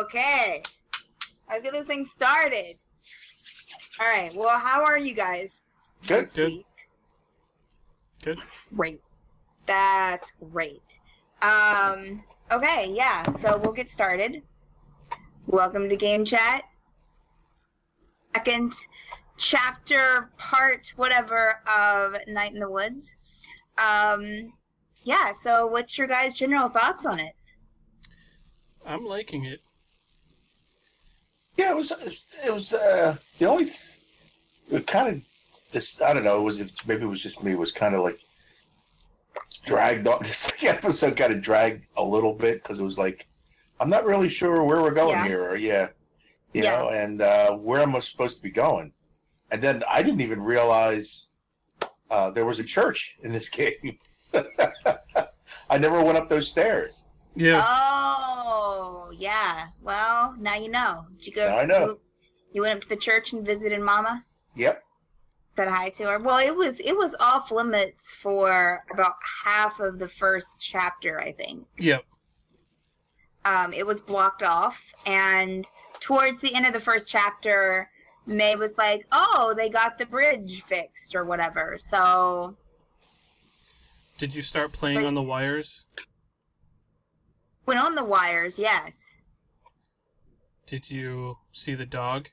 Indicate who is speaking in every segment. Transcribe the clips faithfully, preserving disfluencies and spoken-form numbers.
Speaker 1: Okay. Let's get this thing started. All right. Well, how are you guys
Speaker 2: Good.
Speaker 1: this
Speaker 2: Good.
Speaker 1: week?
Speaker 2: Good.
Speaker 1: Great. That's great. Um. Okay. Yeah. So we'll get started. Welcome to Game Chat. Second chapter, part, whatever, of Night in the Woods. Um. Yeah. So, what's your guys' general thoughts on it?
Speaker 2: I'm liking it.
Speaker 3: Yeah, it was. It was uh, the only. Th- it kind of. This I don't know. It was if maybe it was just me. It was kind of like dragged on. This episode kind of dragged a little bit because it was like I'm not really sure where we're going
Speaker 1: Yeah.
Speaker 3: here. Or yeah, you
Speaker 1: Yeah.
Speaker 3: know, and uh, where am I supposed to be going? And then I didn't even realize uh, there was a church in this game. I never went up those stairs.
Speaker 2: Yeah.
Speaker 1: Oh, yeah. Well, now you know. Did you go?
Speaker 3: Now I know.
Speaker 1: You, you went up to the church and visited Mama.
Speaker 3: Yep.
Speaker 1: Said hi to her. Well, it was it was off limits for about half of the first chapter, I think.
Speaker 2: Yep.
Speaker 1: Um, it was blocked off, and towards the end of the first chapter, May was like, "Oh, they got the bridge fixed or whatever." So,
Speaker 2: Did you start playing
Speaker 1: So-
Speaker 2: on the wires?
Speaker 1: went on the wires, yes.
Speaker 2: Did you see the dog?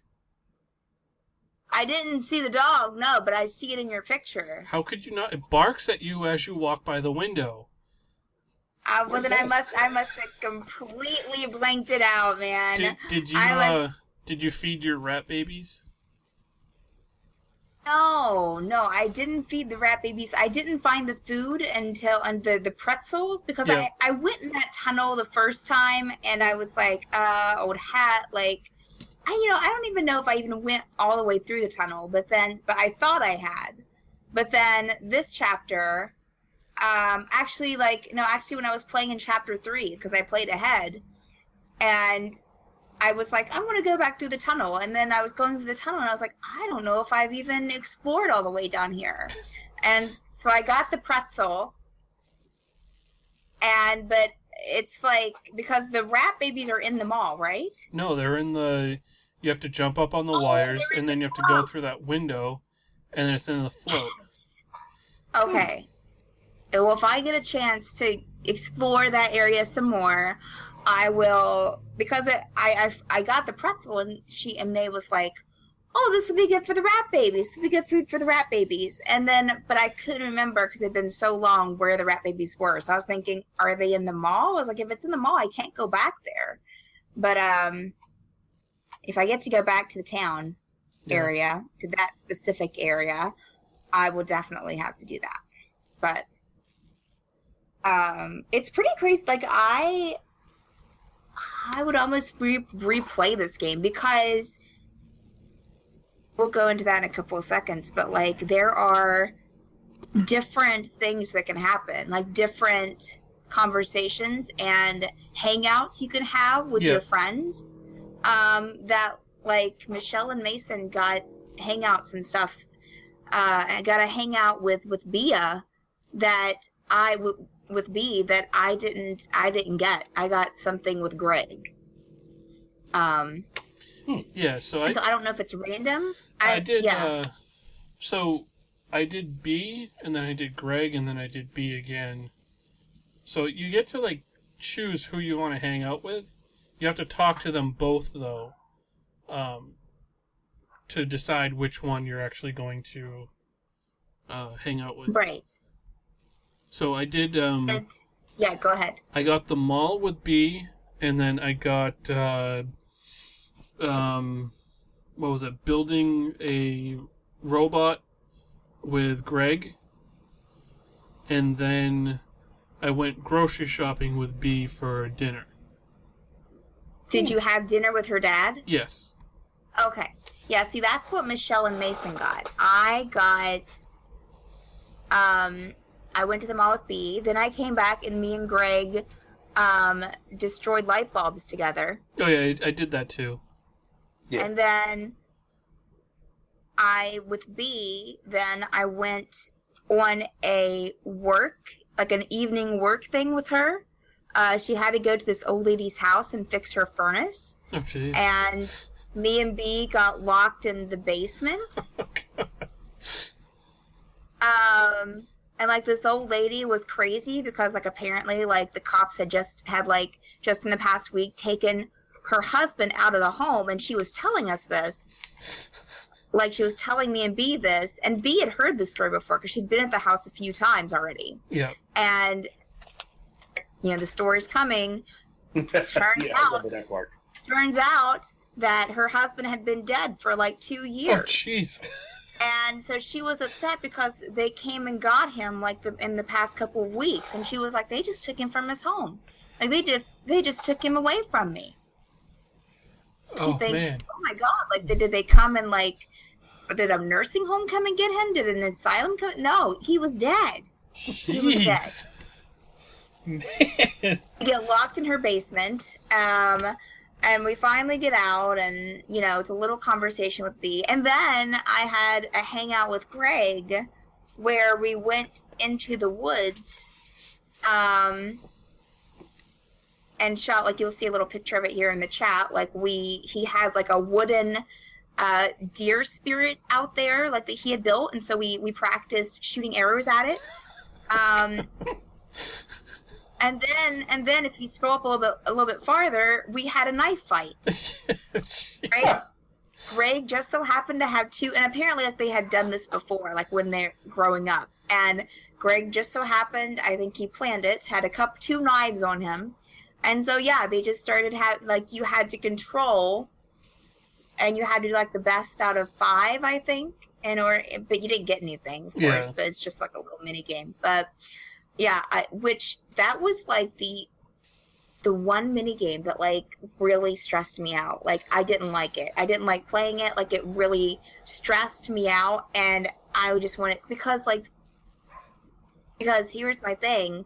Speaker 1: I didn't see the dog, no, but I see it in your picture.
Speaker 2: How could you not? It barks at you as you walk by the window.
Speaker 1: Uh, well,
Speaker 3: Where's
Speaker 1: then I
Speaker 3: that?
Speaker 1: must I must have completely blanked it out, man.
Speaker 2: Did, did you
Speaker 1: I was-
Speaker 2: uh, did you feed your rat babies?
Speaker 1: No, no, I didn't feed the rat babies. I didn't find the food until and the the pretzels because
Speaker 2: Yeah.
Speaker 1: I I went in that tunnel the first time and I was like, uh, old hat, like, I you know I don't even know if I even went all the way through the tunnel, but then but I thought I had, but then this chapter, um, actually like no, actually when I was playing in chapter three because I played ahead, and I was like, I want to go back through the tunnel. And then I was going through the tunnel and I was like, I don't know if I've even explored all the way down here. And so I got the pretzel. And, but it's like, because the rat babies are in the mall, right?
Speaker 2: No, they're in the. You have to jump up on the
Speaker 1: Oh,
Speaker 2: wires,
Speaker 1: they're in
Speaker 2: and then you have to go through that window, and then it's in the float.
Speaker 1: Okay. Well, if I get a chance to explore that area some more, I will, because it, I, I I got the pretzel and she and Nay was like, oh, this would be good for the rat babies. This would be good food for the rat babies. And then, but I couldn't remember because it'd been so long where the rat babies were. So I was thinking, are they in the mall? I was like, if it's in the mall, I can't go back there. But um, if I get to go back to the town
Speaker 2: Yeah.
Speaker 1: area, to that specific area, I will definitely have to do that. But um, it's pretty crazy. Like I, I would almost re- replay this game because we'll go into that in a couple of seconds. But like, there are different things that can happen, like different conversations and hangouts you can have with
Speaker 2: Yeah.
Speaker 1: your friends. Um, that like Michelle and Mason got hangouts and stuff. Uh, I got a hangout with with Bia that I w- with B that I didn't I didn't get. I got something with Greg. Um,
Speaker 2: Yeah, so I
Speaker 1: so I don't know if it's random.
Speaker 2: I did.
Speaker 1: Yeah.
Speaker 2: Uh, so I did B, and then I did Greg, and then I did B again. So you get to like choose who you want to hang out with. You have to talk to them both though, um, to decide which one you're actually going to uh, hang out with.
Speaker 1: Right.
Speaker 2: So I did. Um,
Speaker 1: And, yeah. Go ahead.
Speaker 2: I got the mall with B, and then I got uh, um, what was it? Building a robot with Greg, and then I went grocery shopping with B for dinner.
Speaker 1: Did you have dinner with her dad?
Speaker 2: Yes.
Speaker 1: Okay. Yeah, see, that's what Michelle and Mason got. I got, um, I went to the mall with B. Then I came back and me and Greg, um, destroyed light bulbs together.
Speaker 2: Oh yeah, I, I did that too.
Speaker 3: Yeah.
Speaker 1: And then I, with B, then I went on a work, like an evening work thing with her. uh, she had to go to this old lady's house and fix her furnace.
Speaker 2: Oh, jeez.
Speaker 1: And me and B got locked in the basement. um, and like this old lady was crazy because like apparently like the cops had just had like just in the past week taken her husband out of the home, and she was telling us this. Like she was telling me and B this, and B had heard this story before because she'd been at the house a few times already.
Speaker 2: Yeah.
Speaker 1: And you know the story's coming. Turns
Speaker 3: yeah, I
Speaker 1: out,
Speaker 3: remember that part.
Speaker 1: turns out that her husband had been dead for like two years.
Speaker 2: Oh, jeez.
Speaker 1: And so she was upset because they came and got him like the, in the past couple of weeks, and she was like, "They just took him from his home. Like they did. They just took him away from me." She
Speaker 2: Oh,
Speaker 1: thinks,
Speaker 2: man.
Speaker 1: "Oh my God! Like did, did they come and like did a nursing home come and get him? Did an asylum come? No, he was dead. He was dead."
Speaker 2: Jeez. Man.
Speaker 1: We get locked in her basement. Um, And we finally get out, and, you know, it's a little conversation with B. And then I had a hangout with Greg where we went into the woods um, and shot, like, you'll see a little picture of it here in the chat. Like, we, he had, like, a wooden uh, deer spirit out there, like, that he had built. And so we, we practiced shooting arrows at it. Um... And then, and then, if you scroll up a little bit, a little bit farther, we had a knife fight. Right? Greg just so happened to have two, and apparently, like they had done this before, like when they're growing up. And Greg just so happened, I think he planned it, had a cup, two knives on him, and so yeah, they just started have like you had to control, and you had to do like the best out of five, I think, in order, but you didn't get anything, of
Speaker 2: Yeah.
Speaker 1: course. But it's just like a little mini game, but. Yeah, I, which that was like the the one mini game that like really stressed me out. Like I didn't like it. I didn't like playing it. Like it really stressed me out, and I just wanted because like because here's my thing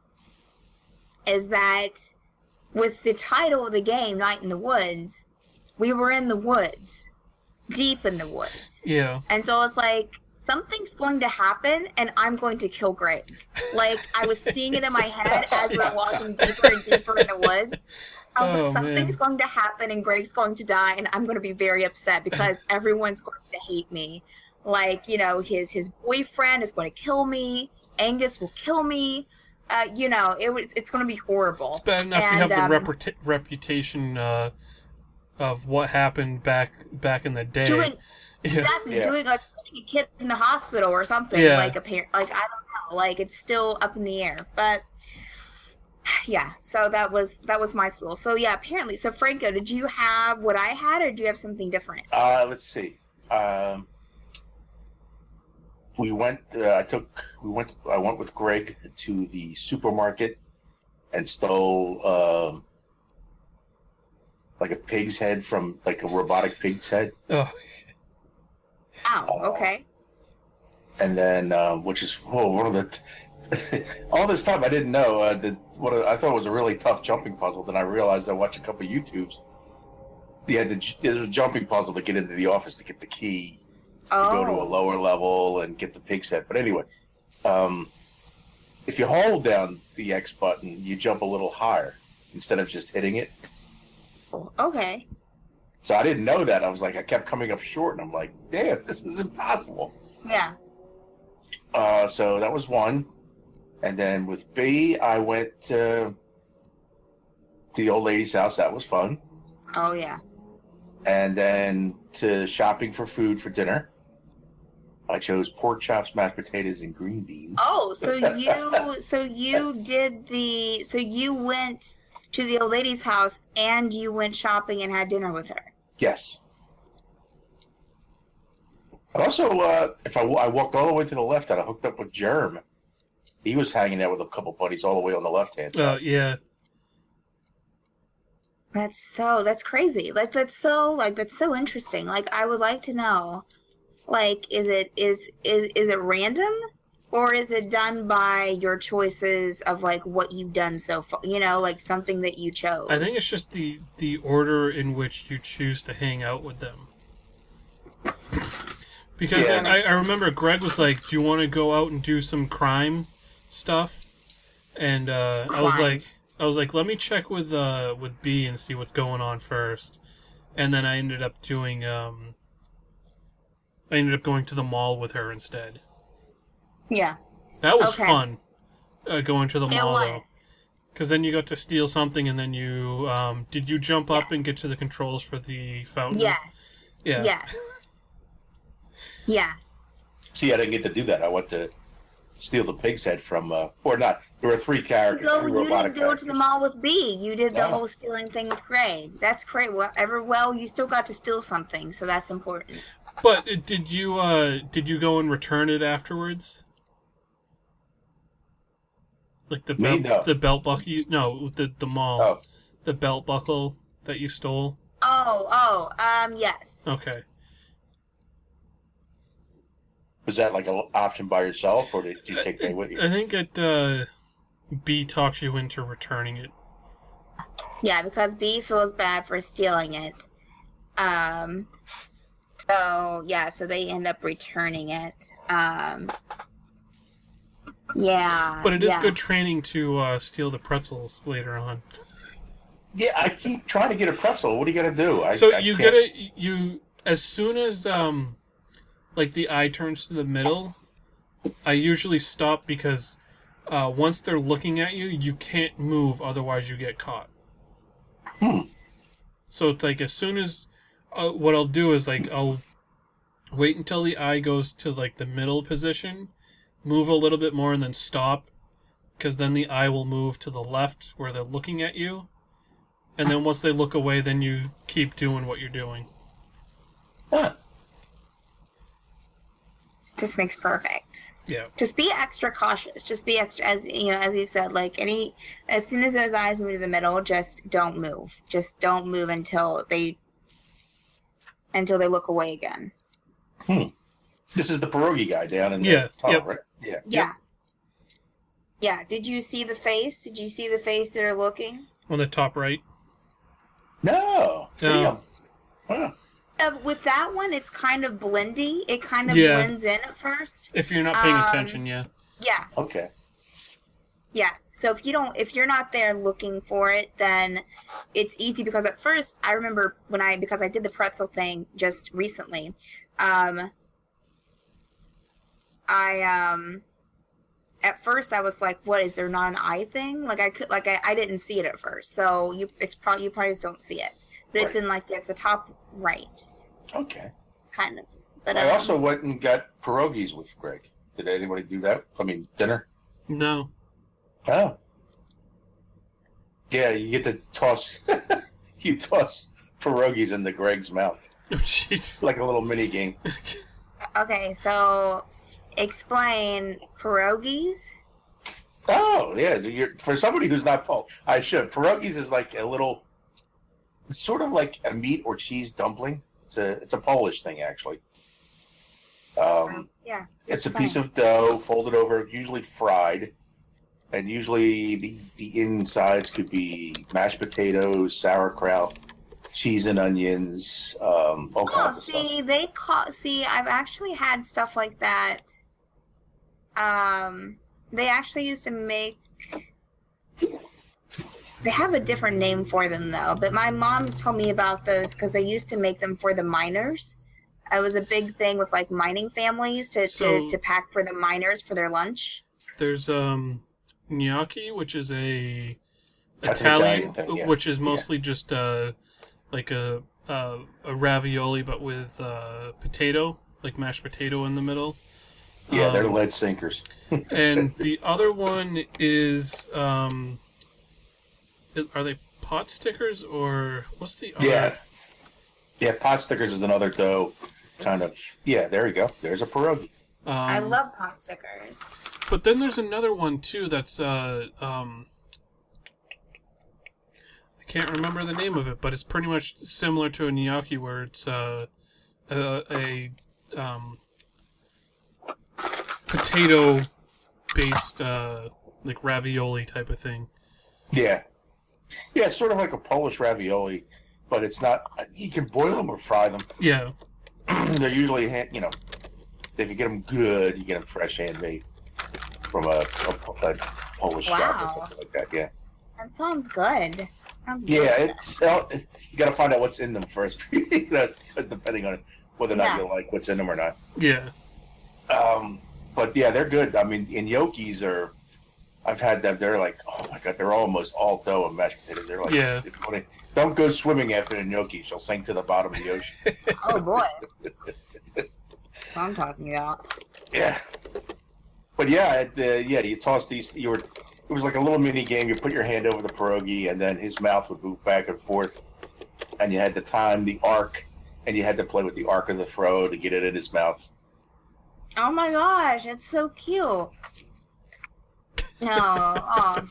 Speaker 1: is that with the title of the game, Night in the Woods, we were in the woods, deep in the woods,
Speaker 2: Yeah.
Speaker 1: and so I was like. Something's going to happen, and I'm going to kill Greg. Like, I was seeing it in my head as we were walking deeper and deeper in the woods. I was
Speaker 2: Oh,
Speaker 1: like, something's
Speaker 2: man.
Speaker 1: going to happen, and Greg's going to die, and I'm going to be very upset because everyone's going to hate me. Like, you know, his his boyfriend is going to kill me. Angus will kill me. Uh, you know, it was it's going to be horrible.
Speaker 2: It's bad enough
Speaker 1: And,
Speaker 2: you have the
Speaker 1: um,
Speaker 2: reputa- reputation uh, of what happened back back in the day.
Speaker 1: Doing,
Speaker 2: Yeah.
Speaker 1: exactly,
Speaker 3: Yeah.
Speaker 1: doing, like, putting a kid in the hospital or something.
Speaker 2: Yeah.
Speaker 1: Like, apparent, like, I don't know. Like, it's still up in the air. But... Yeah, so that was that was my school. So yeah, apparently. So Franco, did you have what I had, or do you have something different?
Speaker 3: Uh, let's see. Um, we went. Uh, I took. We went. I went with Greg to the supermarket and stole um, like a pig's head from like a robotic pig's head,
Speaker 2: Oh,
Speaker 1: Oh,
Speaker 3: Uh,
Speaker 1: okay.
Speaker 3: and then um, which is whoa, one of the. All this time I didn't know uh, that what I thought was a really tough jumping puzzle. Then I realized I watched a couple of YouTubes. Yeah, the, there's a jumping puzzle to get into the office to get the key to go to a
Speaker 1: Oh,
Speaker 3: lower level and get the pig set. But anyway, um, if you hold down the X button, you jump a little higher instead of just hitting it.
Speaker 1: okay.
Speaker 3: So I didn't know that. I was like, I kept coming up short, and I'm like, damn, this is impossible.
Speaker 1: Yeah.
Speaker 3: Uh, so that was one. And then with B, I went uh, to the old lady's house. That was fun.
Speaker 1: Oh yeah.
Speaker 3: And then to shopping for food for dinner. I chose pork chops, mashed potatoes, and green beans.
Speaker 1: Oh, so you so you did the so you went to the old lady's house and you went shopping and had dinner with her.
Speaker 3: Yes. And also, uh, if I, I walked all the way to the left and I hooked up with Germ, he was hanging out with a couple buddies all the way on the left-hand
Speaker 2: uh,
Speaker 3: side.
Speaker 2: yeah.
Speaker 1: That's so that's crazy. Like that's so like that's so interesting. Like I would like to know, like is it is is is it random, or is it done by your choices of like what you've done so far? You know, like something that you chose.
Speaker 2: I think it's just the, the order in which you choose to hang out with them. Because
Speaker 3: Yeah.
Speaker 2: I, I remember Greg was like, do you want to go out and do some crime stuff? And uh, I was
Speaker 1: Crime.
Speaker 2: like, I was like, let me check with uh with B and see what's going on first, and then I ended up doing um. I ended up going to the mall with her instead.
Speaker 1: Yeah.
Speaker 2: That was
Speaker 1: Okay.
Speaker 2: fun. Uh, going to the
Speaker 1: It
Speaker 2: mall
Speaker 1: was.
Speaker 2: though, because then you got to steal something, and then you um. Did you jump up
Speaker 1: Yes.
Speaker 2: and get to the controls for the fountain?
Speaker 1: Yes.
Speaker 2: Yeah.
Speaker 1: Yes. Yeah.
Speaker 3: See, I didn't get to do that. I went to steal the pig's head from, uh, or not. There were three
Speaker 1: You,
Speaker 3: characters,
Speaker 1: go,
Speaker 3: three
Speaker 1: you
Speaker 3: robotic
Speaker 1: didn't go to
Speaker 3: characters.
Speaker 1: the mall with B. You did the
Speaker 3: No.
Speaker 1: whole stealing thing with Greg. That's great. Whatever. Well, you still got to steal something, so that's important.
Speaker 2: But uh, did you uh did you go and return it afterwards? Like the
Speaker 3: Me?
Speaker 2: belt,
Speaker 3: No.
Speaker 2: the belt buckle? You, no, the the mall,
Speaker 3: Oh,
Speaker 2: the belt buckle that you stole.
Speaker 1: Oh, oh, um, yes.
Speaker 2: Okay.
Speaker 3: was that like an option by yourself, or did you take that with you?
Speaker 2: I think it uh, B talks you into returning it.
Speaker 1: Yeah, because B feels bad for stealing it. Um, so yeah, so they end up returning it. Um, yeah,
Speaker 2: But it is
Speaker 1: yeah.
Speaker 2: good training to uh, steal the pretzels later on.
Speaker 3: Yeah, I keep trying to get a pretzel. What are you gonna do? I,
Speaker 2: So
Speaker 3: I
Speaker 2: you
Speaker 3: can't-
Speaker 2: get it. You as soon as um, like the eye turns to the middle, I usually stop because uh, once they're looking at you, you can't move, otherwise you get caught.
Speaker 3: Hmm.
Speaker 2: So it's like as soon as uh, what I'll do is like I'll wait until the eye goes to like the middle position, move a little bit more, and then stop, because then the eye will move to the left where they're looking at you. And then once they look away, then you keep doing what you're doing.
Speaker 3: Huh.
Speaker 1: Just makes perfect.
Speaker 2: Yeah.
Speaker 1: Just be extra cautious. Just be extra, as you know, as you said. Like any, as soon as those eyes move to the middle, just don't move. Just don't move until they, until they look away again.
Speaker 3: Hmm. This is the pierogi guy down in the
Speaker 2: Yeah,
Speaker 3: tunnel,
Speaker 2: yep.
Speaker 3: right? Yeah.
Speaker 1: Yeah. Yeah. Did you see the face? Did you see the face they're looking?
Speaker 2: On the top right.
Speaker 3: No. See,
Speaker 2: No.
Speaker 3: um, huh.
Speaker 1: Uh, with that one, it's kind of blendy. It kind of
Speaker 2: Yeah.
Speaker 1: blends in at first.
Speaker 2: If you're not paying
Speaker 1: Um,
Speaker 2: attention, yeah.
Speaker 1: Yeah.
Speaker 3: Okay.
Speaker 1: Yeah. So if you don't, if you're not there looking for it, then it's easy, because at first I remember when I, because I did the pretzel thing just recently, um, I, um, at first I was like, what, is there not an eye thing? Like I could, like I, I didn't see it at first. So you, it's probably, you probably just don't see it, but it's
Speaker 3: Right.
Speaker 1: in like, it's the top right,
Speaker 3: Okay.
Speaker 1: kind of. But
Speaker 3: I
Speaker 1: um,
Speaker 3: also went and got pierogies with Greg. Did anybody do that? I mean, dinner?
Speaker 2: No.
Speaker 3: Oh. Yeah, you get to toss, you toss pierogies into Greg's mouth.
Speaker 2: Oh, jeez.
Speaker 3: It's like a little mini game.
Speaker 1: okay, so explain pierogies.
Speaker 3: Oh, yeah. You're, for somebody who's not Paul, I should. Pierogies is like a little, it's sort of like a meat or cheese dumpling. It's a it's a Polish thing, actually. Um,
Speaker 1: Yeah.
Speaker 3: it's a
Speaker 1: fine.
Speaker 3: piece of dough folded over, usually fried, and usually the, the insides could be mashed potatoes, sauerkraut, cheese and onions, um, all
Speaker 1: Oh,
Speaker 3: kinds of
Speaker 1: see,
Speaker 3: stuff.
Speaker 1: they call. See, I've actually had stuff like that. Um, they actually used to make. They have a different name for them though, but my mom's told me about those because they used to make them for the miners. It was a big thing with like mining families to,
Speaker 2: So-
Speaker 1: to, to pack for the miners for their lunch.
Speaker 2: There's um, gnocchi, which is a
Speaker 3: That's an
Speaker 2: Italian,
Speaker 3: Italian thing, yeah.
Speaker 2: which is mostly just uh, like a uh, a ravioli, but with uh, potato, like mashed potato in the middle.
Speaker 3: Yeah, they're
Speaker 2: Um,
Speaker 3: lead sinkers.
Speaker 2: And the other one is um, is- are they pot stickers or what's the other?
Speaker 3: Yeah. Yeah, pot stickers is another dough kind of. Yeah, there you go. There's a pierogi.
Speaker 2: Um,
Speaker 1: I love pot stickers.
Speaker 2: But then there's another one too that's uh um I can't remember the name of it, but it's pretty much similar to a gnocchi where it's uh a, a um potato based uh like ravioli type of thing.
Speaker 3: Yeah. Yeah, it's sort of like a Polish ravioli, but it's not. You can boil them or fry them.
Speaker 2: Yeah.
Speaker 3: They're usually, hand, you know, if you get them good, you get them fresh handmade from a, a, a Polish shop or
Speaker 1: Wow.
Speaker 3: something like that. Yeah.
Speaker 1: I've That sounds good. Sounds good.
Speaker 3: Yeah, it's uh, you got to find out what's in them first, you know, because depending on whether or not
Speaker 1: Yeah.
Speaker 3: you like what's in them or not.
Speaker 2: Yeah.
Speaker 3: Um, but yeah, they're good. I mean, and Yoki's are. I've had them. They're like, oh my god, they're almost all dough and mashed potatoes. They're like,
Speaker 2: Yeah.
Speaker 3: if you wanna- don't go swimming after the gnocchi; she'll sink to the bottom of the ocean.
Speaker 1: Oh boy. That's what I'm talking about.
Speaker 3: Yeah, but yeah, it, uh, yeah, you toss these. You were. It was like a little mini game. You put your hand over the pierogi, and then his mouth would move back and forth, and you had to time the arc, and you had to play with the arc of the throw to get it in his mouth.
Speaker 1: Oh my gosh, it's so cute. No, oh.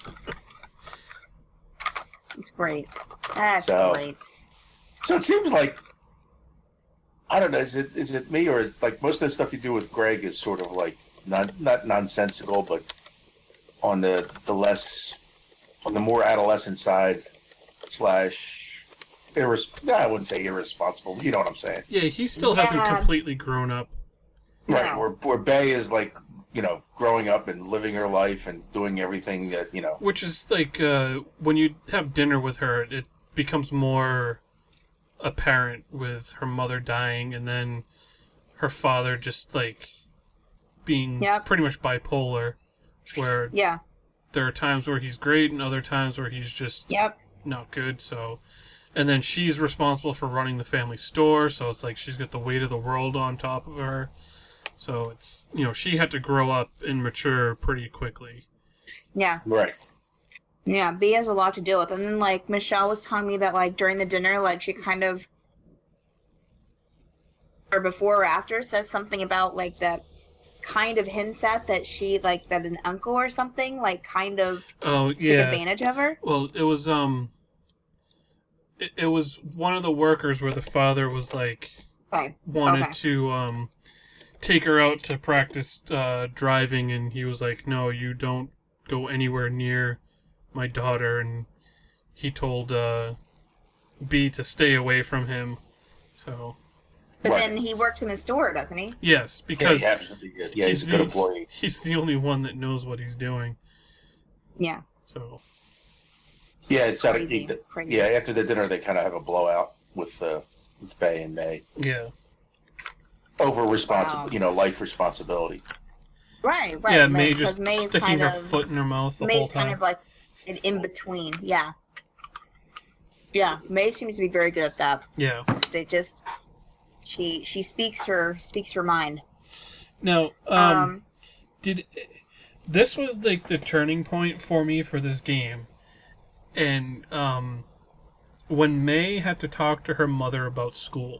Speaker 1: It's great. That's
Speaker 3: So-
Speaker 1: great.
Speaker 3: So it seems like I don't know. Is it is it me or is, like most of the stuff you do with Greg is sort of like not not nonsensical, but on the the less on the more adolescent side slash irres. No, I wouldn't say irresponsible. You know what I'm saying,
Speaker 2: Yeah, he still hasn't
Speaker 1: Yeah.
Speaker 2: completely grown up.
Speaker 3: right?
Speaker 1: No.
Speaker 3: Where where Bay is like you know growing up and living her life and doing everything that you know.
Speaker 2: Which is like uh, when you have dinner with her, it becomes more apparent with her mother dying and then her father just like being
Speaker 1: Yep.
Speaker 2: pretty much bipolar, where
Speaker 1: Yeah.
Speaker 2: there are times where he's great and other times where he's just
Speaker 1: Yep.
Speaker 2: not good. So, and then she's responsible for running the family store, so it's like she's got the weight of the world on top of her. So it's, you know, she had to grow up and mature pretty quickly.
Speaker 1: Yeah.
Speaker 3: Right.
Speaker 1: Yeah. B has a lot to deal with. And then, like, Michelle was telling me that, like, during the dinner, like, she kind of, or before or after, says something about, like, that kind of hints at that she, like, that an uncle or something, like, kind of
Speaker 2: Oh
Speaker 1: took
Speaker 2: yeah.
Speaker 1: advantage of her.
Speaker 2: Well, it was um, it, it was one of the workers where the father was like
Speaker 1: Okay.
Speaker 2: wanted
Speaker 1: Okay.
Speaker 2: to um take her out to practice uh, driving, and he was like, "No, you don't go anywhere near my daughter." And he told uh, B to stay away from him. So
Speaker 1: But
Speaker 3: Right.
Speaker 1: then he works in the store, doesn't he?
Speaker 2: yes,
Speaker 3: Yeah,
Speaker 2: because
Speaker 3: he happens to be good. Yeah, he's,
Speaker 2: he's
Speaker 3: a good
Speaker 2: the-
Speaker 3: employee.
Speaker 2: he's the only one that knows what he's doing.
Speaker 1: Yeah.
Speaker 2: So
Speaker 3: Yeah, it's out of,
Speaker 1: Crazy.
Speaker 3: he,
Speaker 1: Crazy.
Speaker 3: yeah. After the dinner, they kind of have a blowout with uh, with Bay and May
Speaker 2: yeah,
Speaker 3: over responsible,
Speaker 1: Wow.
Speaker 3: you know, life responsibility.
Speaker 1: Right, right.
Speaker 2: yeah. May
Speaker 1: because
Speaker 2: just
Speaker 1: May's
Speaker 2: sticking
Speaker 1: kind
Speaker 2: her
Speaker 1: of,
Speaker 2: foot in her mouth the whole
Speaker 1: May's
Speaker 2: time.
Speaker 1: kind of like an in between. Yeah. Yeah, May seems to be very good at that.
Speaker 2: yeah.
Speaker 1: Just, it just she she speaks her speaks her mind.
Speaker 2: Now, um,
Speaker 1: Um,
Speaker 2: did this was like the turning point for me for this game, and um, when May had to talk to her mother about school,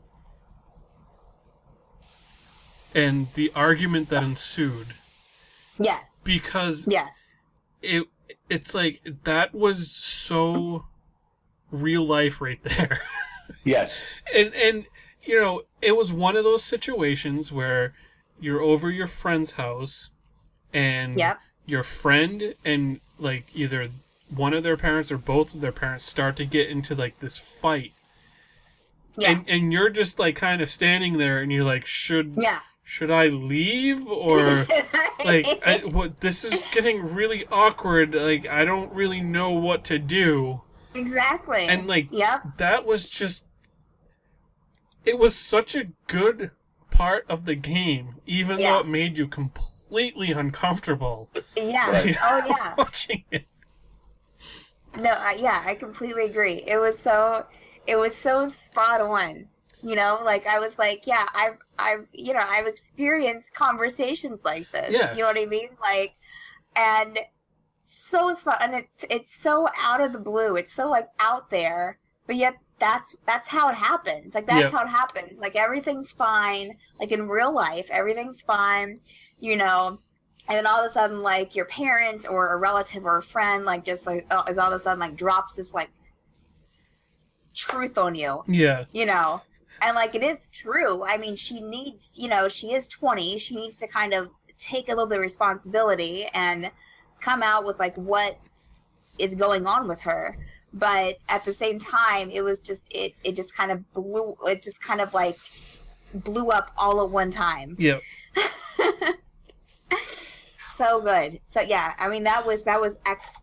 Speaker 2: and the argument that ensued,
Speaker 1: yes.
Speaker 2: because
Speaker 1: Yes.
Speaker 2: it it's like that was so real life right there.
Speaker 3: Yes.
Speaker 2: and and you know, it was one of those situations where you're over your friend's house and
Speaker 1: Yep.
Speaker 2: your friend and like either one of their parents or both of their parents start to get into like this fight.
Speaker 1: Yeah.
Speaker 2: And and you're just like kind of standing there and you're like, should
Speaker 1: yeah.
Speaker 2: should I leave or like I, what, this is getting really awkward, like I don't really know what to do.
Speaker 1: exactly.
Speaker 2: And like
Speaker 1: Yep.
Speaker 2: that was just it was such a good part of the game, even
Speaker 1: Yeah.
Speaker 2: though it made you completely uncomfortable
Speaker 1: Yeah.
Speaker 3: Right.
Speaker 1: Oh yeah.
Speaker 2: watching it.
Speaker 1: No, I, yeah, I completely agree. It was so, it was so spot on. You know, like I was like, yeah, I've, I've, you know, I've experienced conversations like this.
Speaker 2: Yes.
Speaker 1: You know what I mean? Like, and so spot, and it, it's so out of the blue. It's so like out there, but yet that's that's how it happens. Like that's
Speaker 2: Yep.
Speaker 1: how it happens. Like everything's fine. Like in real life, everything's fine. You know. And then all of a sudden, like, your parents or a relative or a friend, like, just, like, uh, is all of a sudden, like, drops this, like, truth on you,
Speaker 2: Yeah.
Speaker 1: you know? And, like, it is true. I mean, she needs, you know, she is twenty. She needs to kind of take a little bit of responsibility and come out with, like, what is going on with her. But at the same time, it was just, it, it just kind of blew, it just kind of, like, blew up all at one time.
Speaker 2: Yeah.
Speaker 1: So good. So yeah, I mean that was that was ex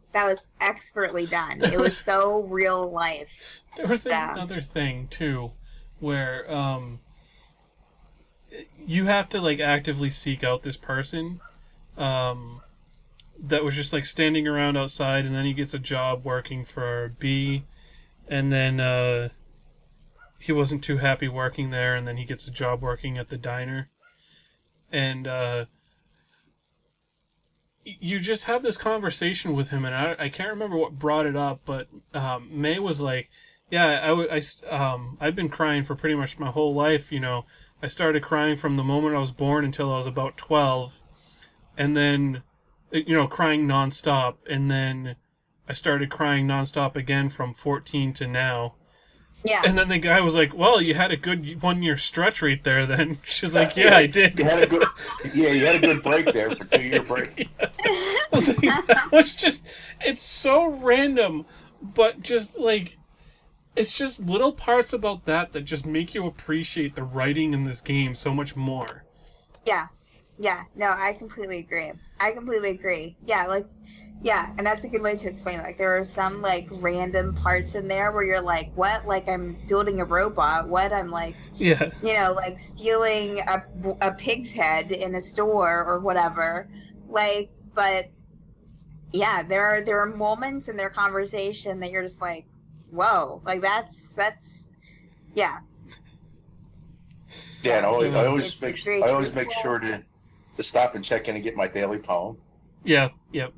Speaker 1: that was expertly done. It was so real life.
Speaker 2: There was
Speaker 1: Yeah.
Speaker 2: another thing too, where um, you have to like actively seek out this person, um, that was just like standing around outside, and then he gets a job working for B, and then uh, he wasn't too happy working there, and then he gets a job working at the diner, and uh, you just have this conversation with him, and I, I can't remember what brought it up, but um, May was like, yeah, I, w- I, s- um, I've been crying for pretty much my whole life, you know. I started crying from the moment I was born until I was about twelve, and then, you know, crying nonstop, and then I started crying nonstop again from fourteen to now.
Speaker 1: Yeah.
Speaker 2: And then the guy was like, well, you had a good one-year stretch right there then. She's like, yeah, I did.
Speaker 3: You had a good, yeah, you had a good break there for two-year break.
Speaker 2: I was like, it's just, it's so random, but just like, it's just little parts about that that just make you appreciate the writing in this game so much more.
Speaker 1: Yeah. Yeah. No, I completely agree. I completely agree. Yeah, like, yeah, and that's a good way to explain it. Like, there are some, like, random parts in there where you're like, what? Like, I'm building a robot. What? I'm, like,
Speaker 2: Yeah.
Speaker 1: you know, like, stealing a, a pig's head in a store or whatever. Like, but, yeah, there are, there are moments in their conversation that you're just like, whoa. Like, that's, that's, yeah.
Speaker 3: Yeah, and I always, I always
Speaker 1: It's
Speaker 3: make,
Speaker 1: very
Speaker 3: I always make
Speaker 1: truthful.
Speaker 3: sure to, to stop and check in and get my daily poem.
Speaker 2: Yeah, yep.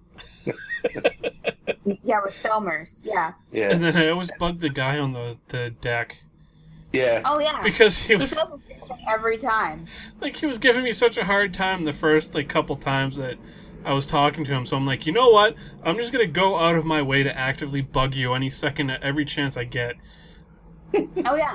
Speaker 1: Yeah, with Selmers. Yeah.
Speaker 3: Yeah,
Speaker 2: And then I always bug the guy on the, the deck.
Speaker 3: yeah.
Speaker 1: Oh, yeah.
Speaker 2: Because he
Speaker 1: He
Speaker 2: was,
Speaker 1: says the same thing every time.
Speaker 2: like, he was giving me such a hard time the first, like, couple times that I was talking to him. So I'm like, you know what? I'm just gonna go out of my way to actively bug you any second, every chance I get.
Speaker 1: Oh, yeah.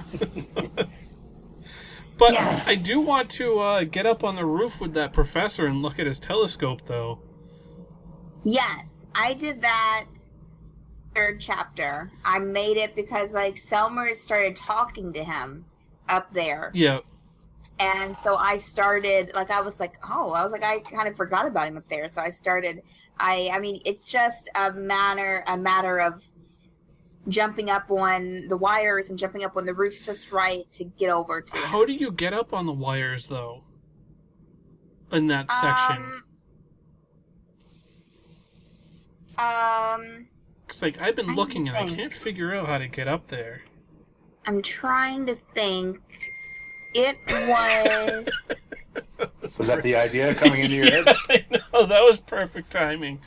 Speaker 2: But
Speaker 1: Yeah.
Speaker 2: I do want to uh, get up on the roof with that professor and look at his telescope, though.
Speaker 1: Yes, I did that third chapter. I made it because, like, Selmer started talking to him up there.
Speaker 2: Yeah.
Speaker 1: And so I started, like, I was like, oh, I was like, I kind of forgot about him up there. So I started, I, I mean, it's just a matter, a matter of jumping up on the wires and jumping up on the roofs just right to get over to him.
Speaker 2: How do you get up on the wires, though? In that section?
Speaker 1: Um, um,
Speaker 2: Because, like, I've been
Speaker 1: I
Speaker 2: looking and I
Speaker 1: think-
Speaker 2: can't figure out how to get up there.
Speaker 1: I'm trying to think. It was.
Speaker 3: Was that the idea coming into your head?
Speaker 2: I know, that was perfect timing.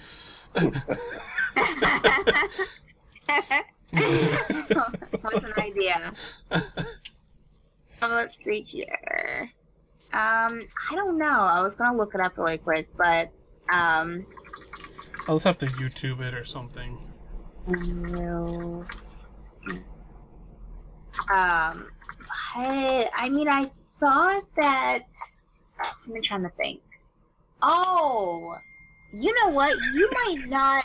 Speaker 1: What's an idea? Um, let's see here. Um, I don't know. I was gonna look it up really quick, but um,
Speaker 2: I'll just have to YouTube it or something.
Speaker 1: no. Um, but I mean, I thought that. I'm trying to think. Oh, you know what? You might not.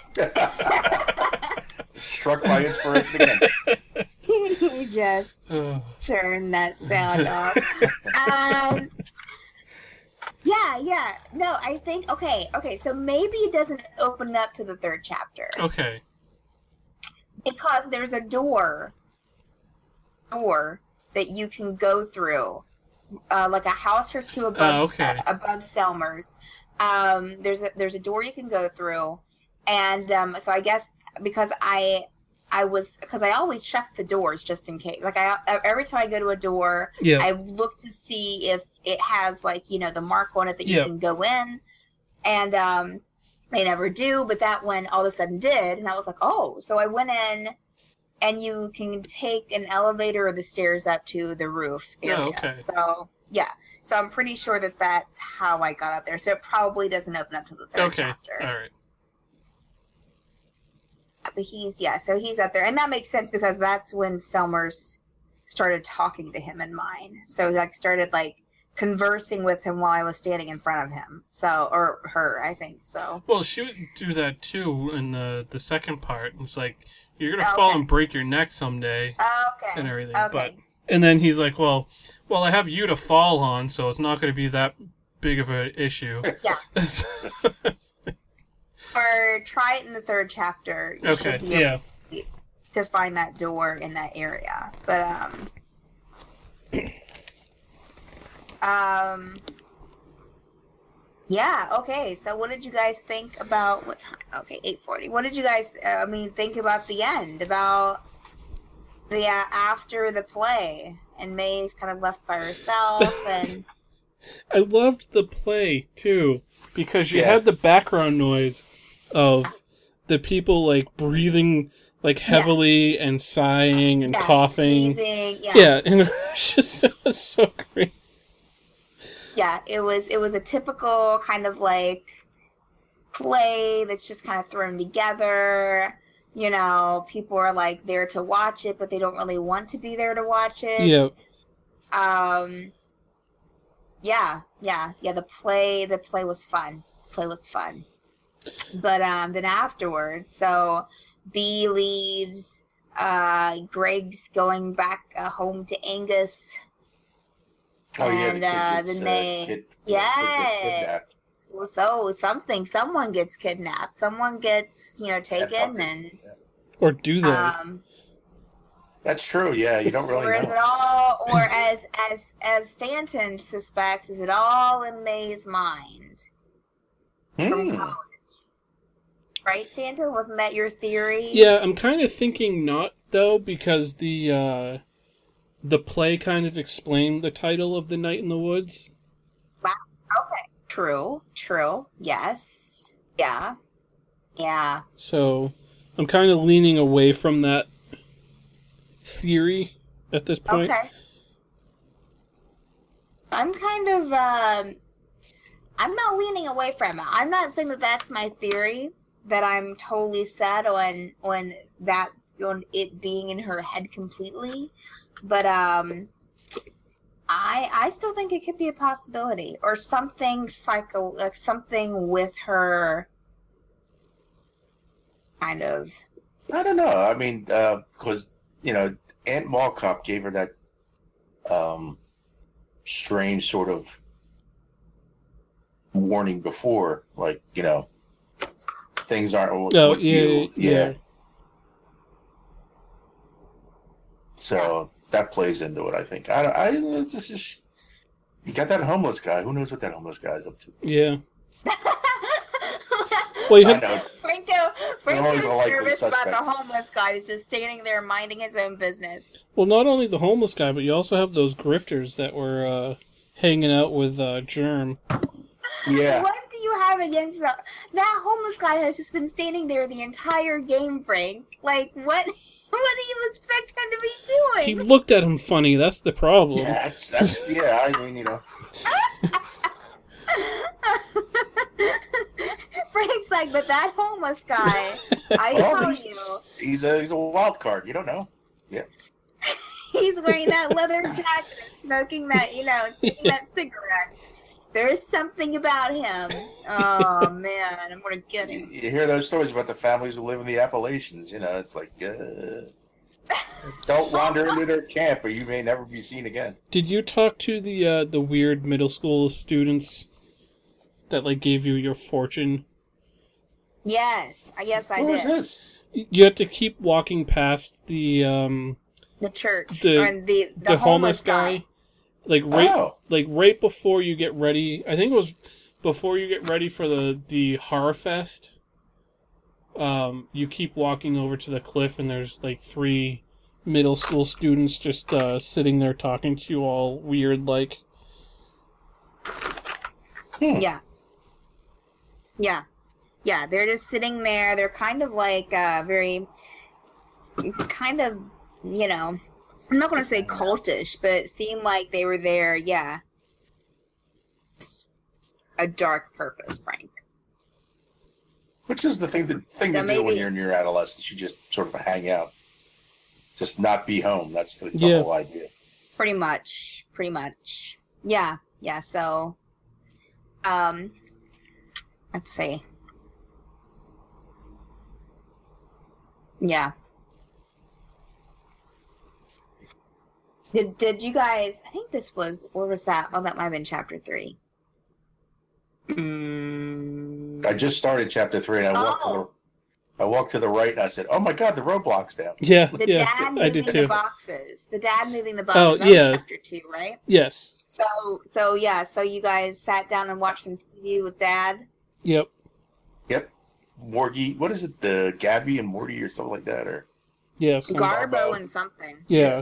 Speaker 3: Struck by inspiration again.
Speaker 1: You just
Speaker 2: Ugh.
Speaker 1: turn that sound off. um, yeah, yeah. No, I think okay, okay. So maybe it doesn't open up to the third chapter
Speaker 2: Okay.
Speaker 1: because there's a door, door that you can go through, uh, like a house or two above
Speaker 2: Oh, okay.
Speaker 1: uh, above Selmer's. Um, there's a there's a door you can go through, and um, so I guess because I. I was because I always check the doors just in case. Like I every time I go to a door,
Speaker 2: Yeah.
Speaker 1: I look to see if it has like you know the mark on it that you
Speaker 2: Yeah.
Speaker 1: can go in, and um, they never do. But that one all of a sudden did, and I was like, oh. So I went in, and you can take an elevator or the stairs up to the roof area.
Speaker 2: Oh, okay.
Speaker 1: So yeah, so I'm pretty sure that that's how I got up there. So it probably doesn't open up to the third
Speaker 2: Okay.
Speaker 1: chapter.
Speaker 2: All right.
Speaker 1: But he's yeah, so he's up there, and that makes sense because that's when Selmers started talking to him in mine. So like started like conversing with him while I was standing in front of him. So or her, I think. So
Speaker 2: Well, she would do that too in the the second part. It's like you're gonna
Speaker 1: Okay.
Speaker 2: fall and break your neck someday
Speaker 1: okay,
Speaker 2: and everything.
Speaker 1: okay,
Speaker 2: But and then he's like, well, well, I have you to fall on, so it's not gonna be that big of an issue.
Speaker 1: yeah, or try it in the third chapter. You
Speaker 2: Okay,
Speaker 1: should be able
Speaker 2: yeah.
Speaker 1: to find that door in that area. But um um yeah, okay. So what did you guys think about what time? Okay, eight forty. What did you guys uh, I mean think about the end, about the uh, after the play and May's kind of left by herself and
Speaker 2: I loved the play too because you
Speaker 3: Yeah.
Speaker 2: had the background noise of the people like breathing like heavily and sighing and
Speaker 1: yeah,
Speaker 2: coughing.
Speaker 1: sneezing, yeah.
Speaker 2: Yeah, and it was just it was so great.
Speaker 1: Yeah, it was it was a typical kind of like play that's just kind of thrown together. You know, people are like there to watch it, but they don't really want to be there to watch it.
Speaker 2: Yeah.
Speaker 1: Um. Yeah, yeah, yeah. The play, the play was fun. Play was fun. But um, then afterwards, so B leaves. Uh, Greg's going back uh, home to Angus.
Speaker 3: Oh yeah, the
Speaker 1: And,
Speaker 3: kid
Speaker 1: uh,
Speaker 3: gets,
Speaker 1: then
Speaker 3: uh,
Speaker 1: they-
Speaker 3: kid, yeah, kid gets kidnapped.
Speaker 1: Yes. Well, so something, someone gets kidnapped. Someone gets, you know, taken,
Speaker 3: fucking-
Speaker 1: and
Speaker 2: Or do they?
Speaker 1: um,
Speaker 3: That's true. Yeah, you don't really
Speaker 1: or is
Speaker 3: know.
Speaker 1: it all, or as as as Stanton suspects, is it all in May's mind from
Speaker 3: Hmm.
Speaker 1: college? Right, Stanton? Wasn't that your theory?
Speaker 2: Yeah, I'm kind of thinking not though because the uh, the play kind of explained the title of The Night in the Woods.
Speaker 1: Okay. True. True. Yes. Yeah. Yeah.
Speaker 2: So I'm kind of leaning away from that theory at this point.
Speaker 1: Okay. I'm kind of, um, I'm not leaning away from it. I'm not saying that that's my theory, that I'm totally set on, on that, on it being in her head completely. But, um, I, I still think it could be a possibility, or something psycho, like something with her kind of.
Speaker 3: I don't know. I mean, because you know, Aunt Malcop gave her that um, strange sort of warning before, like you know, things aren't what,
Speaker 2: Oh,
Speaker 3: what
Speaker 2: yeah,
Speaker 3: you,
Speaker 2: yeah.
Speaker 3: yeah. So that plays into it, I think. I, I it's just, just you got that homeless guy. Who knows what that homeless guy is up to?
Speaker 2: Yeah. Well, you
Speaker 3: I
Speaker 2: have,
Speaker 3: know.
Speaker 1: Franco,
Speaker 3: always
Speaker 1: Franco's
Speaker 3: a likely
Speaker 1: nervous about
Speaker 3: suspect.
Speaker 1: the homeless guy who's just standing there minding his own business.
Speaker 2: well, not only the homeless guy, but you also have those grifters that were uh, hanging out with uh, Germ.
Speaker 3: Yeah.
Speaker 1: What do you have against that? That homeless guy has just been standing there the entire game, Frank. Like, what? What do you expect him to be
Speaker 2: He
Speaker 1: doing?
Speaker 2: looked at him funny. That's the problem.
Speaker 3: Yeah, that's, that's yeah. I mean, you know,
Speaker 1: Frank's like, but that homeless guy, I
Speaker 3: well,
Speaker 1: tell
Speaker 3: he's,
Speaker 1: you,
Speaker 3: he's a he's a wild card. You don't know.
Speaker 1: he's wearing that leather jacket and smoking that, you know, smoking that cigarette. There's something about him. Oh man, I'm gonna get
Speaker 3: You,
Speaker 1: him.
Speaker 3: you hear those stories about the families who live in the Appalachians. You know, it's like uh, don't wander into their camp, or you may never be seen again.
Speaker 2: Did you talk to the uh, the weird middle school students that like gave you your fortune?
Speaker 1: Yes, yes, I
Speaker 3: What was
Speaker 1: did.
Speaker 3: this?
Speaker 2: You have to keep walking past the um
Speaker 1: The church
Speaker 2: The-
Speaker 1: or the the,
Speaker 2: the,
Speaker 1: homeless, guy.
Speaker 2: like right
Speaker 3: Oh,
Speaker 2: like right before you get ready. I think it was before you get ready for the the horror fest. Um, you keep walking over to the cliff, and there's like three middle school students just uh, sitting there talking to you all weird, like.
Speaker 3: hmm.
Speaker 1: Yeah. Yeah. Yeah, they're just sitting there. They're kind of like uh very kind of, you know, I'm not going to say cultish, but it seemed like they were there, yeah. A dark purpose, Frank.
Speaker 3: Which is the thing the thing
Speaker 1: So
Speaker 3: to do when
Speaker 1: maybe-
Speaker 3: you're in your adolescence. You just sort of hang out, just not be home. That's the, the
Speaker 2: Yeah.
Speaker 3: whole idea.
Speaker 1: Pretty much. Pretty much. Yeah. Yeah, so um let's see. Yeah. Did did you guys? I think this was. Where was that? Oh, that might have been chapter three. Mm,
Speaker 3: I just started chapter three, and I walked to
Speaker 1: Oh.
Speaker 3: the I walked to the right, and I said, "Oh my God, the roadblock's down."
Speaker 2: Yeah,
Speaker 1: The
Speaker 2: yeah,
Speaker 1: dad
Speaker 2: I
Speaker 1: moving
Speaker 2: did
Speaker 1: the
Speaker 2: too.
Speaker 1: boxes. The dad moving the boxes.
Speaker 2: Oh,
Speaker 1: that
Speaker 2: yeah.
Speaker 1: was chapter two, right?
Speaker 2: Yes.
Speaker 1: So, so yeah. So you guys sat down and watched some T V with dad.
Speaker 2: Yep.
Speaker 3: Yep. Morgie, what is it? The Gabby and Morty or something like that, or
Speaker 2: Yes. Yeah,
Speaker 1: Garbo
Speaker 3: Garbo.
Speaker 1: and something.
Speaker 2: yeah.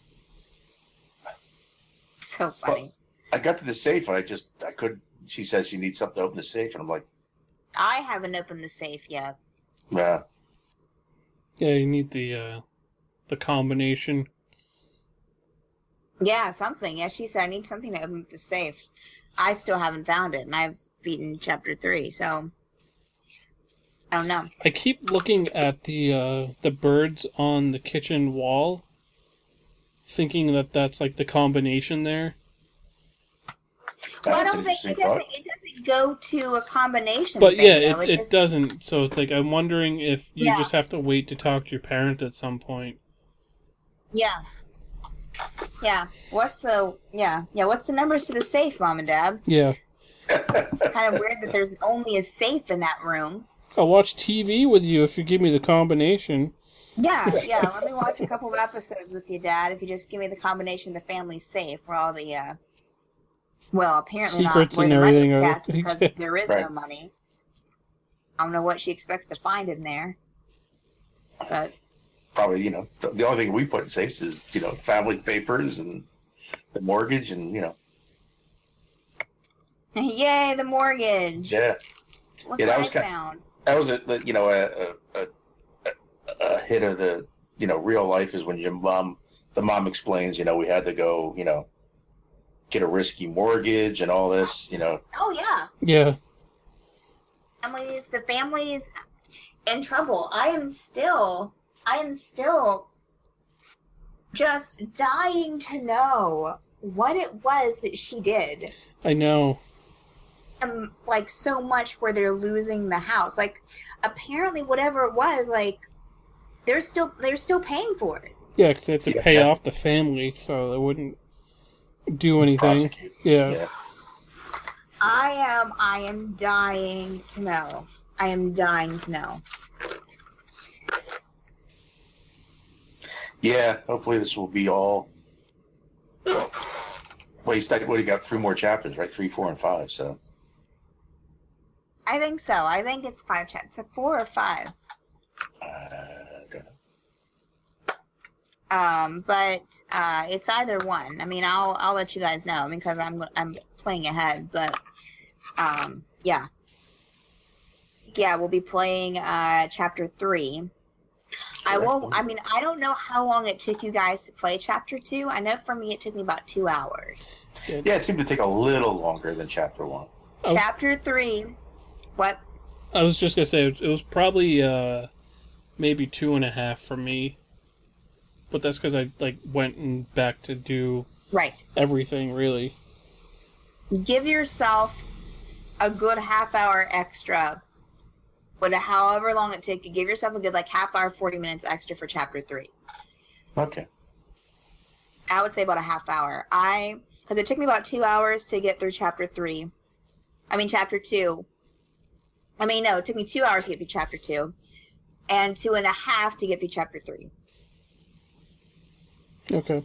Speaker 1: So funny.
Speaker 3: I got to the safe and I just I could. She says she needs something to open the safe, and I'm like,
Speaker 1: I haven't opened the safe yet.
Speaker 3: nah.
Speaker 2: Yeah, you need the uh, the combination.
Speaker 1: Yeah, something. Yeah, she said I need something to open the safe. I still haven't found it, and I've beaten chapter three, so I don't know.
Speaker 2: I keep looking at the uh, the birds on the kitchen wall, thinking that that's like the combination there.
Speaker 1: Well, I
Speaker 3: That's an
Speaker 1: don't think
Speaker 3: interesting
Speaker 1: it doesn't,
Speaker 3: thought.
Speaker 1: it doesn't go to a combination.
Speaker 2: But
Speaker 1: thing,
Speaker 2: yeah,
Speaker 1: though.
Speaker 2: it, it
Speaker 1: just,
Speaker 2: doesn't. So it's like I'm wondering if you
Speaker 1: Yeah.
Speaker 2: just have to wait to talk to your parent at some point.
Speaker 1: Yeah. Yeah. What's the yeah yeah? What's the numbers to the safe, Mom and Dad?
Speaker 2: Yeah.
Speaker 1: It's kind of weird that there's only a safe in that room.
Speaker 2: I'll watch T V with you if you give me the combination.
Speaker 1: Yeah, yeah. Let me watch a couple of episodes with you, Dad. If you just give me the combination, the family safe, where all the uh, well, apparently
Speaker 2: Secrets
Speaker 1: not where
Speaker 2: and
Speaker 1: the money's
Speaker 2: everything are-
Speaker 1: kept because there is
Speaker 3: Right.
Speaker 1: no money. I don't know what she expects to find in there, but
Speaker 3: Probably, you know, the, the only thing we put in safes is, you know, family papers and the mortgage, and you know,
Speaker 1: yay, the mortgage!
Speaker 3: yeah,
Speaker 1: Look
Speaker 3: Yeah,
Speaker 1: what
Speaker 3: that
Speaker 1: I
Speaker 3: was kind-
Speaker 1: found.
Speaker 3: that was a you know a a, a a hit of the you know real life is when your mom the mom explains, you know, we had to go, you know, get a risky mortgage and all this, you know.
Speaker 1: Oh yeah.
Speaker 2: Yeah.
Speaker 1: Families, the families in trouble. I am still, I am still just dying to know what it was that she did.
Speaker 2: I know.
Speaker 1: Um, like so much where they're losing the house. Like apparently, whatever it was, like they're still they're still paying for it.
Speaker 2: Yeah, because they have to
Speaker 3: Yeah.
Speaker 2: pay off the family, so they wouldn't do anything.
Speaker 3: Prosecute.
Speaker 2: Yeah.
Speaker 3: Yeah.
Speaker 1: I am, I am dying to know. I am dying to know.
Speaker 3: Yeah, hopefully this will be all. Well, you still what, you got three more chapters, right? Three, four, and five. So
Speaker 1: I think so. I think it's five chapters. It's four or five.
Speaker 3: uh, I don't know.
Speaker 1: Um, but uh, it's either one. I mean, I'll I'll let you guys know because I'm I'm playing ahead. But um, yeah, yeah, we'll be playing uh, chapter three. I will. I mean, I don't know how long it took you guys to play chapter two. I know for me, it took me about two hours.
Speaker 3: Yeah, it seemed to take a little longer than chapter one.
Speaker 2: Oh.
Speaker 1: Chapter three. What?
Speaker 2: I was just gonna say it was, it was probably uh, maybe two and a half for me, but that's because I like went and back to do
Speaker 1: Right.
Speaker 2: everything really.
Speaker 1: Give yourself a good half hour extra. But however long it took you, give yourself a good like half hour, forty minutes extra for chapter three.
Speaker 3: Okay.
Speaker 1: I would say about a half hour. I because it took me about two hours to get through chapter three. I mean chapter two. I mean no, it took me two hours to get through chapter two, and two and a half to get through chapter three.
Speaker 2: Okay.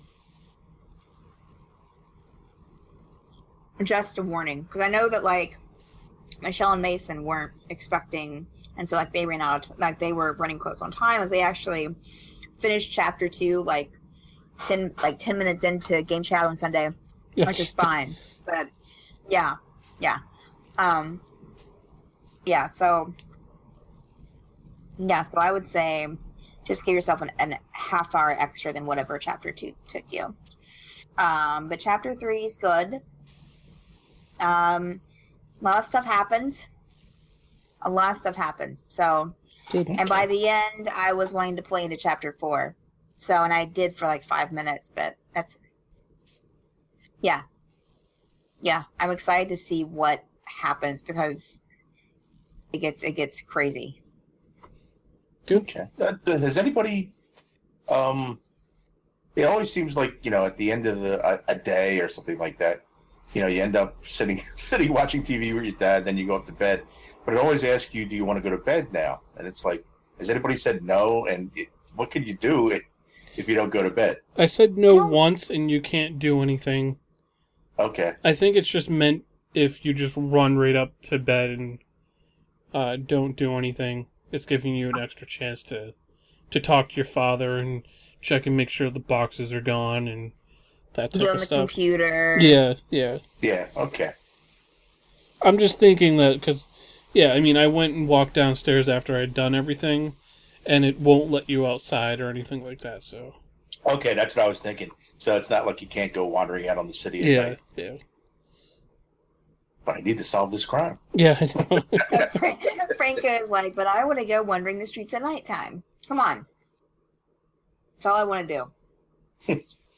Speaker 1: Just a warning, because I know that like Michelle and Mason weren't expecting, and so like they ran out, of, like they were running close on time. Like they actually finished chapter two like ten like ten minutes into Game Chat on Sunday,
Speaker 2: Yeah.
Speaker 1: which is fine. But yeah, yeah, um, yeah. So yeah, so I would say just give yourself an, an half hour extra than whatever chapter two took you. Um, but chapter three is good. Um, a lot of stuff happens. A lot of stuff happens. So,
Speaker 2: Good.
Speaker 1: and by the end, I was wanting to play into chapter four. So, and I did for like five minutes, but that's, yeah. Yeah, I'm excited to see what happens because it gets, it gets crazy.
Speaker 2: Good.
Speaker 3: Okay. Uh, th- has anybody? Um, it always seems like you know at the end of the a, a day or something like that, you know, you end up sitting sitting watching T V with your dad, then you go up to bed. But it always asks you, do you want to go to bed now? And it's like, has anybody said no? And it, what can you do if, if you don't go to bed?
Speaker 2: I said no once, and you can't do anything.
Speaker 3: Okay.
Speaker 2: I think it's just meant if you just run right up to bed and uh, don't do anything. It's giving you an extra chance to to talk to your father and check and make sure the boxes are gone and that type
Speaker 1: Be
Speaker 2: of
Speaker 1: on the
Speaker 2: stuff.
Speaker 1: computer.
Speaker 2: Yeah, yeah.
Speaker 3: Yeah, okay.
Speaker 2: I'm just thinking that because, yeah, I mean, I went and walked downstairs after I'd done everything, and it won't let you outside or anything like that, so...
Speaker 3: Okay, that's what I was thinking. So it's not like you can't go wandering out on the city at
Speaker 2: Yeah,
Speaker 3: night.
Speaker 2: yeah.
Speaker 3: But I need to solve this crime.
Speaker 2: Yeah, I know.
Speaker 1: Franco is like, but I want to go wandering the streets at nighttime. Come on. That's all I want to do.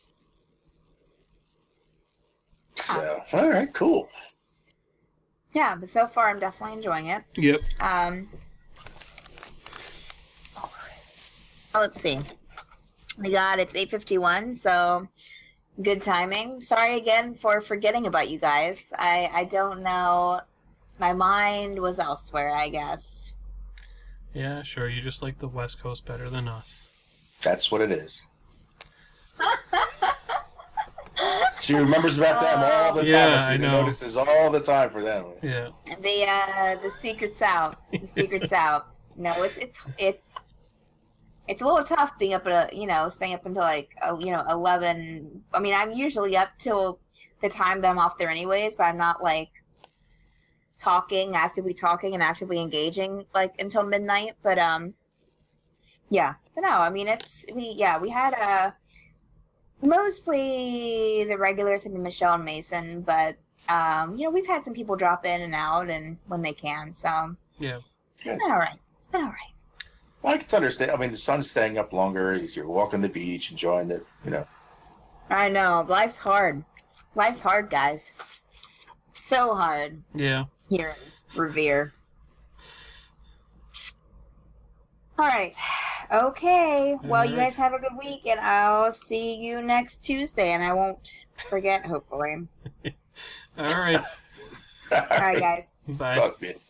Speaker 3: So, all right, cool.
Speaker 1: Yeah, but so far I'm definitely enjoying it.
Speaker 2: Yep.
Speaker 1: Um, let's see. We got, it's eight fifty-one, so good timing. Sorry again for forgetting about you guys. I, I don't know. My mind was elsewhere, I guess.
Speaker 2: Yeah, sure. You just like the West Coast better than us.
Speaker 3: That's what it is. She remembers about them all the time.
Speaker 2: Yeah,
Speaker 3: I,
Speaker 2: I
Speaker 3: see
Speaker 2: know.
Speaker 3: the notices all the time for them.
Speaker 2: Yeah.
Speaker 1: The uh, the secret's out. The secret's out. No, it's it's it's it's a little tough being up at a, you know, staying up until like uh, you know eleven. I mean, I'm usually up till the time that I'm off there anyways, but I'm not like talking, actively talking, and actively engaging like until midnight. But um, yeah. But no, I mean it's we yeah we had a. Mostly the regulars have been Michelle and Mason, but um, you know, we've had some people drop in and out and when they can, so
Speaker 2: Yeah.
Speaker 1: it's been all right. It's been all right.
Speaker 3: Well, I can understand. I mean, the sun's staying up longer as you're walking the beach, enjoying the, you know.
Speaker 1: I know. Life's hard. Life's hard, guys. So hard
Speaker 2: Yeah.
Speaker 1: here in Revere. All right. Okay. Well,
Speaker 2: All
Speaker 1: you
Speaker 2: right.
Speaker 1: guys have a good week, and I'll see you next Tuesday, and I won't forget, hopefully.
Speaker 2: All right.
Speaker 1: All right, guys.
Speaker 2: Bye.
Speaker 3: Fuck it.